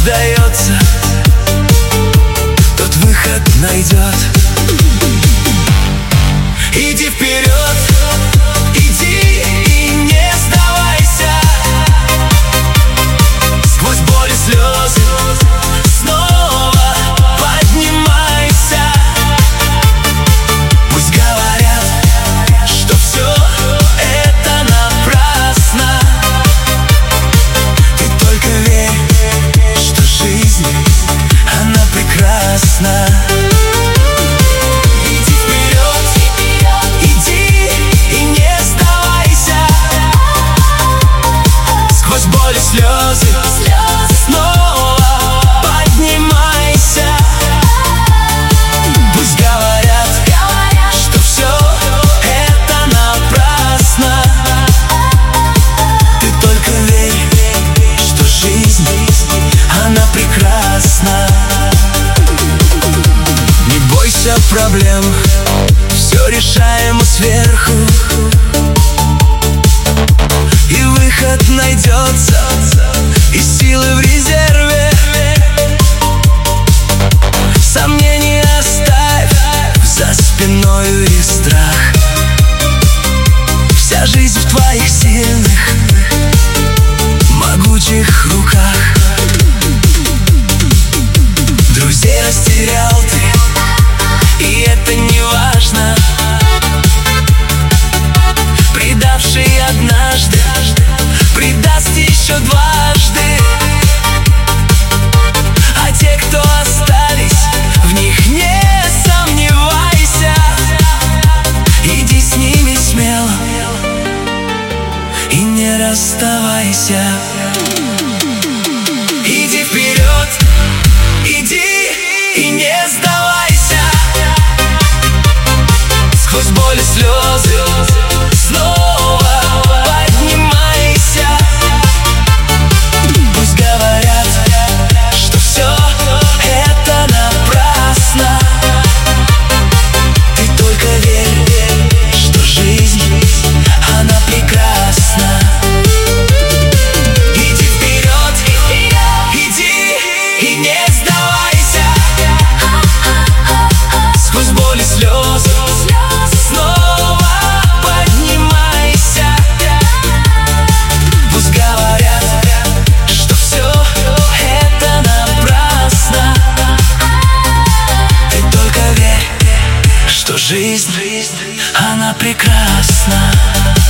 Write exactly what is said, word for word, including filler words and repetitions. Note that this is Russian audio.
сдается, тот выход найдет. Иди вперед, иди и не сдавайся. Сквозь боль и слезы снова поднимайся. Пусть говорят, что все это напрасно. Ты только верь, что жизнь, она прекрасна. Слезы, снова поднимайся. Пусть говорят, что все это напрасно. Ты только верь, что жизнь, она прекрасна. Не бойся проблем, все решаемо сверху. И выход найдется, и силы в резерве. Сомнений оставь за спиною и страх. Вся жизнь в твоих сильных, могучих руках. Друзей растерял ты, и это не важно. Предавший однажды предаст еще дважды. А те, кто остались, в них не сомневайся. Иди с ними смело и не расставайся. Иди вперед, иди и не сдавайся. Сквозь боль и слезы снова поднимайся. Пусть говорят, что все это напрасно. Ты только верь, что жизнь, она прекрасна. Иди вперед, иди и не сдавайся. Сквозь боль и слезы снова поднимайся. Пусть говорят, что все это напрасно. Ты только верь, что жизнь, она прекрасна.